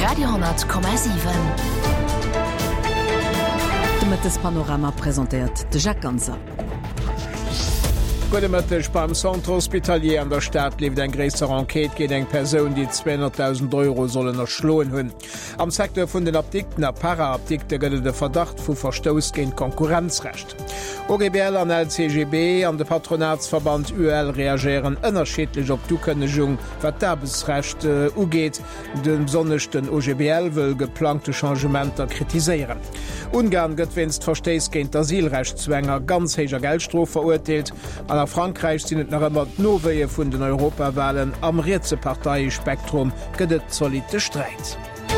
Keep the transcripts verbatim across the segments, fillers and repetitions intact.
Radiohonnertkommmersiven. Damit das Panorama präsentiert de Jacques Ganser. Gudemëttech beim Centre Hospitalier an der Stadt lief eng gréser Enquete géet eng Persoun, die zweihunderttausend Euro sollen erschloen hunn. Am Sektor vun den Abdikten a Paraabdikte gëtt de Verdacht vu Verstous géint Konkurrenzrecht. O G B L an L C G B an de Patronatsverband U L reagieren ënnerschiedlech op d'Ukënnechung wat d'Erbesrecht äh, ugeet. Den sonnechten O G B L wëll geplante Changementer kritiseieren. Ungarn gëtt winst Verstees géint Asylrechtszwänger ganz héiger Geldstrof verurteelt. An Frankreich sinnet nach ëmmer d'Noweie vun den Europawahlen am Ritzeparteispektrum gëtt solide Streit.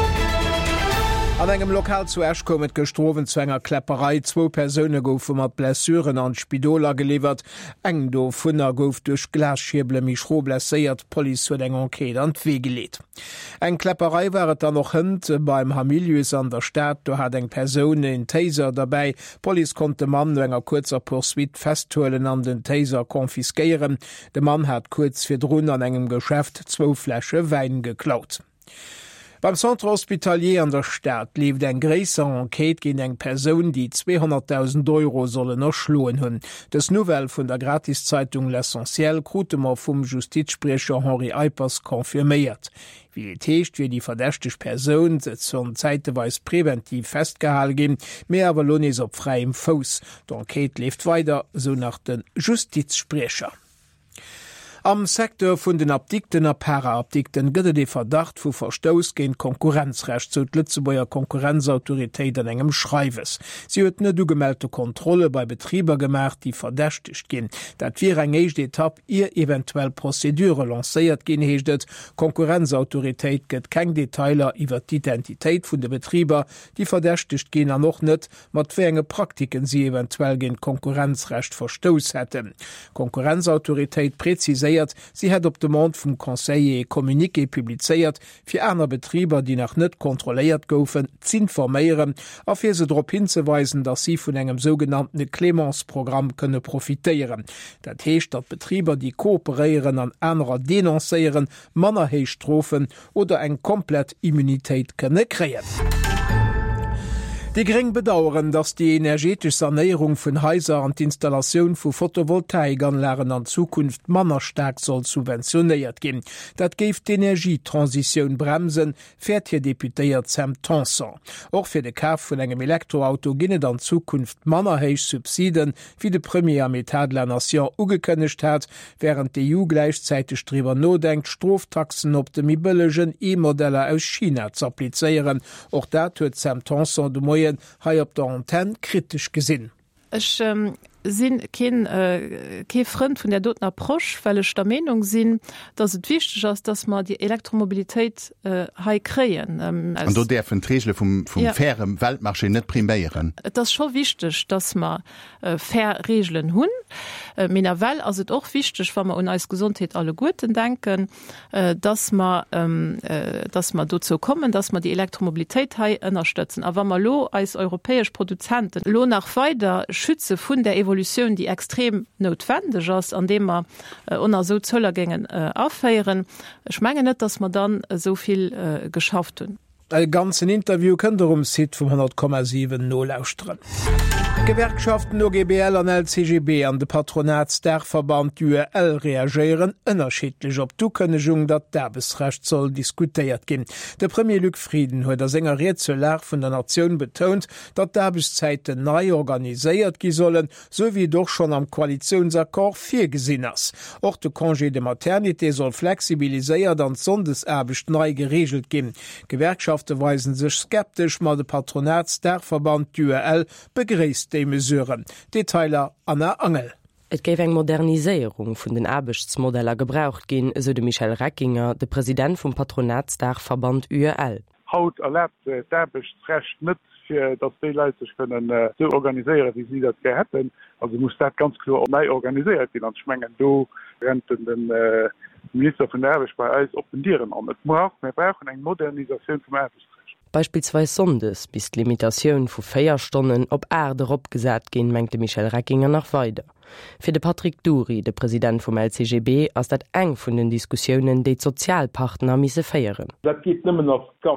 An engem Lokal zu Esch kommet gestrowen zu enger Klepperei zwo Persoune goufen mat Blessuren an Spidoler geliefert, eng do vunner gouf duch Glasschible Michro blesséiert Poli huet eng Enquete an d'Wee geleet. Eng Klepperei waret da noch hënd beim Hamilius an der Stadt, do hat eng Persoune en Taser dabei. Poli konnte Mann no enger kurzer Poursuit festhoelen an den Taser konfiskeieren. De Mann hat kurz fir Drun an engem Geschäft zwo Fläsche Wein geklaut. Beim Centre Hospitalier an der Stadt lief eng gréser Enquete ginn eng Persoun, die zweihunderttausend Euro sollen erschloen hunn. Des Novel vun der Gratiszeitung L'Essentiel Krutemer vum Justizsprecher Henri Eipers konfirméiert. Wie techt wie die verdächteg Persoun zun zeiteweis präventiv festgehalen gin, mé awer lonis op freiem Fos. D'Enquete lief weiter, so nach den Justizsprecher. Am Sektor vun den Abdikten a Paraabdikten gëtt de Verdacht vu Verstous géint Konkurrenzrecht zu Lützebauer Konkurrenzautoritéit an engem Schreiwes. Sie huet net ugemeldete Kontrolle bei Betrieber gemacht, die verdächtigt ginn. Dat wie eng eicht Etapp ihr eventuell Prozedure lacéiert gin heeschtet. Konkurrenzautoritéit gëtt keng Detailer iwwer d'Identitéit vun de Betrieber, die verdächtigt gin an noch net, mat wége Praktiken sie eventuell géint Konkurrenzrecht verstous hätten. Konkurrenzautoritéit präziséiert, sie hat op dem Mond vum Conseil Communiqué publizeiert, fir aner Betrieber, die nach net kontroléiert goufen, zu informéieren, a fir se drop hinzeweisen, dat sie vun engem sogenannte Clemensprogramm könne profitéieren. Dat heescht dat Betrieber, die kooperieren an enrer denoncéieren, mannerhéich Strophen oder eng komplett Immunitéit kënne kreien. Die gering bedauern, dass die energetische Sanierung von Häuser und die Installation von Photovoltaikanlagen an Zukunft mannerstark soll subventioniert gehen. Das gibt die Energietransition bremsen, fährt hier Deputéiert Sam Tanson. Auch für den Kauf von einem Elektroauto gehen dann Zukunft mannerheich Subsidien, wie der Premier Métat de la Nation ugekündigt hat, während die E U gleichzeitig darüber nachdenkt, Straftaxen auf die billigen E-Modelle aus China zu applizieren. Auch da tut Sam Tanson de Moyen hai op der Antenne kritisch gesinn. Ich ähm, sinn kein äh, Freund von der doten Approche, weil ich der Meinung sinn, dass es wichtig ist, dass man die Elektromobilität äh, hai kreien. Ähm, Und du der von Tresle vom, vom ja. fairen Weltmarché nicht primieren. Das ist schon wichtig, dass man äh, fair Regeln hun. Äh, Minerval also auch wichtig, wenn man an als Gesundheit alle Guten denken, äh, dass man ähm, äh, dass man dazu kommen, dass man die Elektromobilität hai unterstützen. Aber man lo als europäisch Produzenten lo nach weiter schütze von der Evolution, die extrem notwendig ist, an dem man äh, unter so Zöllergängen äh, auffeieren. Ich meine nicht, dass man dann äh, so viel äh, geschafft hat. Ein ganzen Interview könnt ihr um Sit vom hundert Komma sieben null lauschen. Gewerkschaften O G B L an L C G B an de Patronatsdachverband U L reagieren ënnerschiedlich op d'Ukënnechung, dat d'Erbesrecht soll diskutiert gin. De Premier Luc Frieden huet der Sängeriert zu Lach vun der Nation betont, dat d'Erbeszeiten neu organiséiert gi sollen, so wie doch schon am Koalitionsakkord vier gesinn ass. Och de Congé de Maternité soll flexibiliséiert an Sondeserbecht neu geregelt gin. Gewerkschaften weisen sech skeptisch, mat de Patronatsdachverband U L begréisst de mesuren. Detailer Anna Angel. Et géif eng Moderniséierung vun den Arbechtsmodeller gebraucht ginn, so de Michel Reckinger, de Präsident vum Patronatsdachverband U L. Haut erlaubt äh, d'Erbechtsrecht net fir dat de Leute können äh, so organisieren, wie sie dat gehätten. Also muss dat ganz klar neu organisiert gin an schmengen do renten den äh, Minister vun der Erbech bei Eis oppendieren an. Et braucht wir brauchen eng Modernisation vom Erbechtsrecht. Beispielsweise Sondes bis Limitationun vu Feierstonnen op Erde opgesat gin, mengte Michel Reckinger nach weiter. Für de Patrick Duri, de Präsident vom L C G B, ass dat eng vun den Diskussionen déi Sozialpartner misse feieren. Dat geht nimmen auf Kampf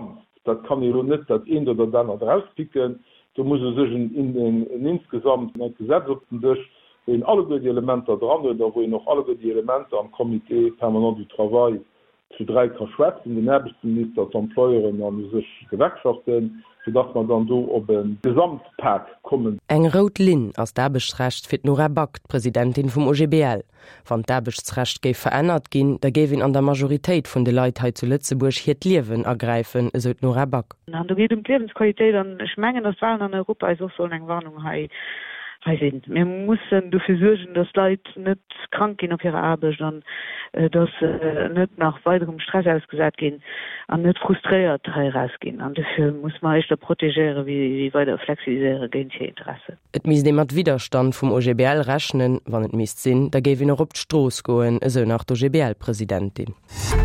das kann ich nicht das ein oder dann rauspicken. Da muss es sich in, in, in, in insgesamt ein Gesetz durch, wo in alle die Elemente dran sind, wo noch alle die Elemente am Komitee permanent du Travail zu drei kann schwätzen, den Erbesminister, Employeren an sich Gewerkschaften, sodass man dann so op ein Gesamtpack kommen. Eng Rot Lin aus d'Erbechtsrecht fir Nora Bakt, Präsidentin vom O G B L. Wann d'Erbechtsrecht géif verännert ginn, da géwin an der Majoritéit vun de Leiitheit zu Lützeburg hiet Liewen ergreifen, esot Nora Bak. Du geht um Lebensqualität an Schmengen das Wahlen an Europa is so eng Warnung hei. Wir müssen dafür sorgen, dass Leute nicht krank gehen auf ihre Arbeit, sondern äh, dass äh, nicht nach weiterem Stress ausgesagt gehen und nicht frustriert rausgehen. Und dafür muss man echt protegieren, wie, wie weiter flexibilisieren gegen die Interesse. Et mis dem mat Widerstand vom O G B L rechnen, wann et mis sinn, da gewi noch op d'Stroos goen, eso nach der O G B L-Präsidentin.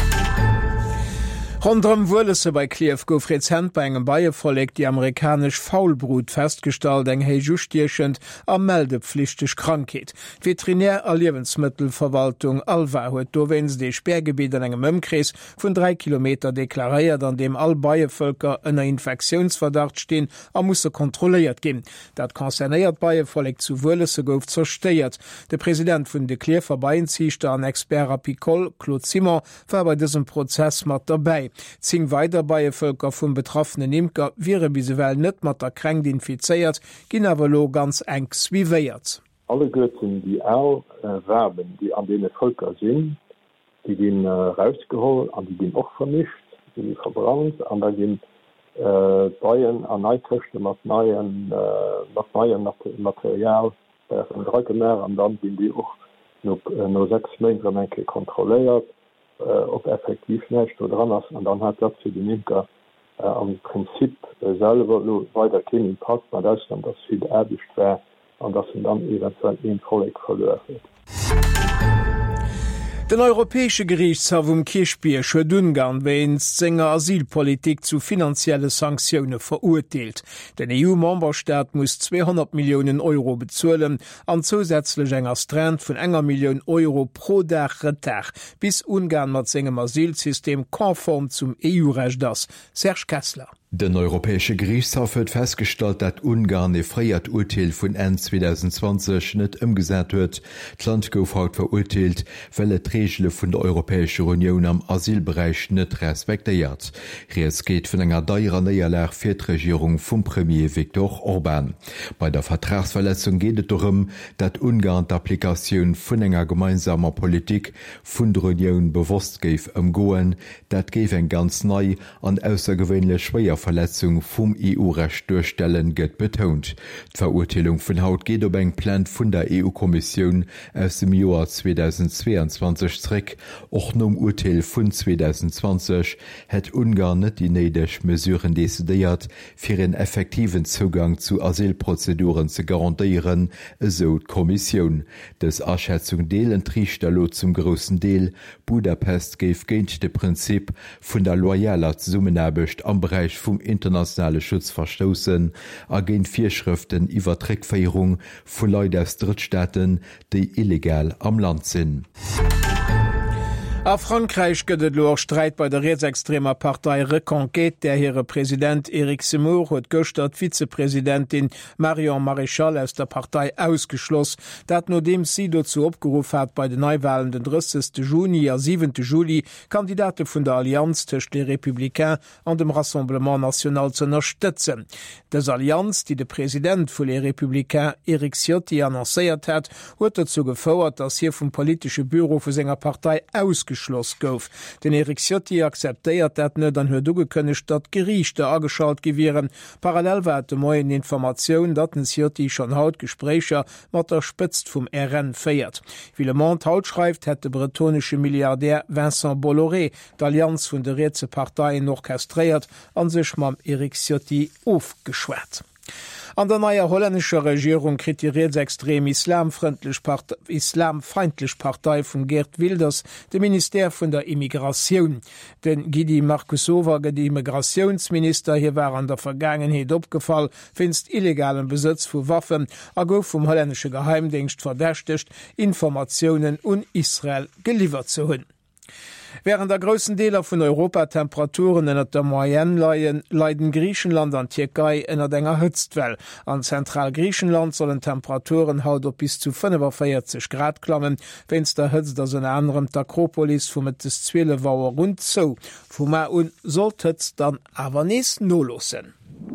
Rondrem Wulese bei Kiew gouf Rezent bei engem Baie verlegt die amerikasch Faulbrut feststalt eng hei justierchend a meldepflichteg Krankheet. Veterinär a Lebensmittelverwaltung Alva huet dowens dei Sperrgebiet an engem Mëmkrees vun drei Kilometer deklaréiert, an dem all Baievölker ënner Infektionsverdacht stehen a musssse kontrolliert gin. Dat konzernéiert Baie verlegt zu Wulese gouf zersteiert. De Präsident vun de Kliefer Beienziichter an Expert Picol Claude Simon war bei diesem Prozess mat dabei. Zing weiter bei Völker vum betroffenen Imker wiere bisewel net mat der Kränk infizeiert, ginn awerlo ganz eng wieéiert. Alle Götzen, die all äh, Werben, die an dene Völker sinn, die gin äh, rausgeholt, an die gin och vermischt, die die verbrannt, an der gin äh, Bayien an Neitöchte mat neien äh, Material äh, drei Meer, an dann gin die och no, äh, no sechs Menke kontrolliert. Ob effektiv nicht oder dran ist. Und dann hat das für die Imker äh, am Prinzip äh, selber nur weiter kennen passt bei Deutschland, dass viel erbisch wäre und dass sie dann eventuell in Kolleg verloren wird. Den Europäesche Gerichtshof um Kirchbier huet Ungarn wéins senger Asylpolitik zu finanzielle Sanktionen verurteilelt. Den E U-Memberstaat muss zweihundert Millionen Euro bezuelen an zusätzlich enger Strand vun enger Million Euro pro Dach Retard, bis Ungarn mat segem Asylsystem konform zum E U-Recht ass. Serge Kessler. Den Europäesche Gerichtshof huet festgestellt, dat Ungarn e freiiert Urteil vun Ende zwanzig zwanzig net ëmgesät huet. D'Land gouf haut verurteilt, well et Regelle vun der Europäesche Union am Asylbereich net respektéiert. Ries geht vun enger deier Neierlech fir d'Regierung vum Premier Viktor Orban. Bei der Vertragsverletzung geht et darum, dat Ungarn d'Applikatioun vun enger gemeinsamer Politik vun der Union bewusst géif ëmgoen, dat géif eng ganz nei an aussergewöhnlich schwéier Verletzung vum E U-Recht durchstellen gëtt betont. D'Verurteilung vun Haut geht op eng Plan vun der E U-Kommission aus dem Joar zweitausendzweiundzwanzig zréck. Och nom Urteil vun zwanzig zwanzig het Ungarn net die neidech Mesuren desideiert fir en effektiven Zugang zu Asylprozeduren ze garantiieren, eso d'Kommission. Des Erschätzung deelen Trichterlo zum grossen Deel. Budapest géif géint de Prinzip vun der loyaler Summenerbecht am Bereich vum internationale Schutz verstoßen, a géint Vierschriften iwwer Dreckfeierung vu Leute aus Drittstaaten, déi illegal am Land sinn. A Frankreich gëtt lo Streit bei der rechtsextremer Partei Reconquête, der here Präsident Éric Zemmour huet gestert Vizepräsidentin Marion Maréchal aus der Partei ausgeschloss, dat no dem sie dazu opgerufen hat, bei den Neuwahlen den dreißigsten Juni a siebenten Juli Kandidate vun der Allianz zwischen den Republikains an dem Rassemblement National zu unterstützen. Des Allianz, die de Präsident vu les Republikains Éric Ciotti annoncéiert hat, huet dazu gefauert, dass hier vum politische Büro vu senger Partei ausgeschlossen Schloss gouf. Den Éric Ciotti akzeptéiert dat net an huet dugekënnecht dat Gerichte ageschaut gewieren. Parallel war de moien Informationoun, dat den Ciotti schon haut Gesprächer mat der spëtzt vum R N féiert. Wie Le Monde haut schreift, het de bretonesche Milliardär Vincent Bolloré d'Allianz vun de Rätselparteien orchestréiert an sech mam Éric Ciotti aufgeschwert. An der neuer holländischer Regierung kritisiert extrem islamfeindlich Partei, islamfeindlich Partei von Geert Wilders, dem Minister von der Immigration. Denn Gidi Markusova, der Immigrationsminister, hier war an der Vergangenheit abgefallen, finst illegalen Besitz von Waffen, a gouf vom holländischen Geheimdienst verdächtigt, Informationen un Israel geliefert zu hun. Während der größten Deler vun Europa Temperaturen ënner der Moyenleien leiden Griechenland an Türkei ënner enger Hëtztwell. An Zentralgriechenland sollen Temperaturen haut op bis zu fünfundvierzig Grad klammen, wenns der Hëtz ders en anderem d'Akropolis vum et des Zwille Waer rund zo. Fu ma un sollt hëtz dann awer nees nolossen.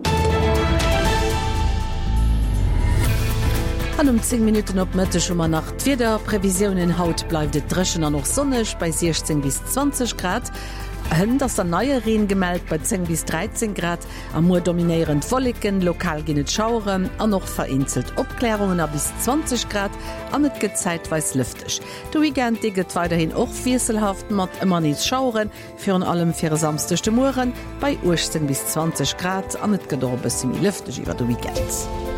An um zehn Minuten op Mëtte schonmmer nach Twider Prävisionen haut bleifft et dreschen an noch sonnech bei sechzehn bis zwanzig Grad. Hën dats der neue Reen gemeldt bei zehn bis dreizehn Grad, am Moer dominierend Wolliken, lokal ginnet Schauren, an noch vereinzelt Obklärungen a bis zwanzig Grad, an net get zeitweis lüftech. Du Weekend diget weiterhin och wieselhaft mat immer nies Schauren, fir an allem fir samstechte Muren bei achtzehn bis zwanzig Grad, an net gedor bis semi lüftech iwwer du Weekends.